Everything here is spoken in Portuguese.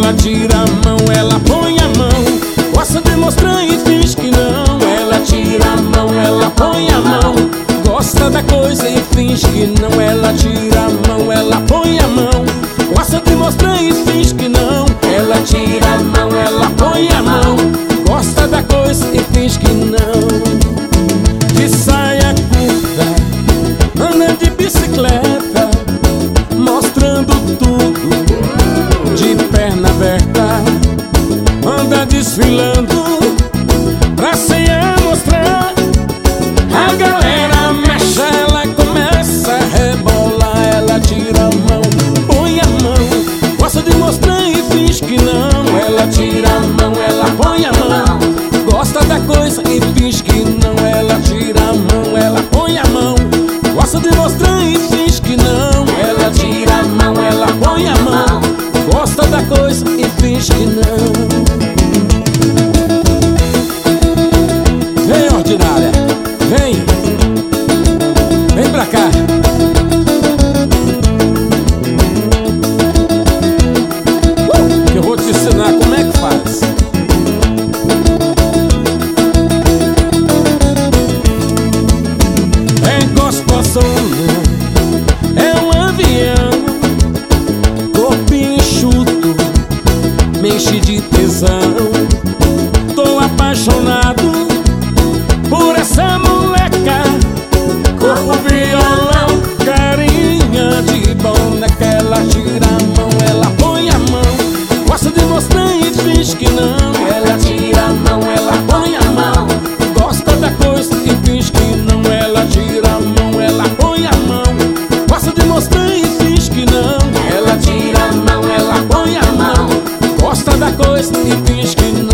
Ela tira a mão, ela põe a mão, gosta de mostrar e finge que não. Ela tira a mão, ela põe a mão, gosta da coisa e finge que não. Ela tira a mão, ela põe a mão, gosta de mostrar e finge que não. Ela tira a mão, ela põe a mão, gosta da coisa e finge que não. De saia curta, anda de bicicleta, mostrando tudo, de perna aberta, anda desfilando pra ceia mostrar. A galera mexe, ela começa a rebolar. Ela tira a mão, põe a mão, gosta de mostrar e finge que não. Ela tira a mão, ela põe a mão, gosta da coisa e finge que não. Ela tira a mão, ela põe a mão, gosta de mostrar e finge que não. Ela tira a mão, ela põe a mão, gosta da coisa e finge que não. Vem, ordinária, vem, vem pra cá. Que eu vou te ensinar como é que faz. É gostosono, é um avião, corpinho enxuto, me enche de tesão. Tô apaixonado por essa moleca, corpo violão, carinha de boneca. Ela tira a mão, ela põe a mão, gosta de mostrar e finge que não. Ela tira a mão, ela põe a mão, gosta da coisa e finge que não. Ela tira a mão, ela põe a mão, gosta de mostrar e finge que não. Ela tira a mão, ela põe a mão, gosta da coisa e finge que não.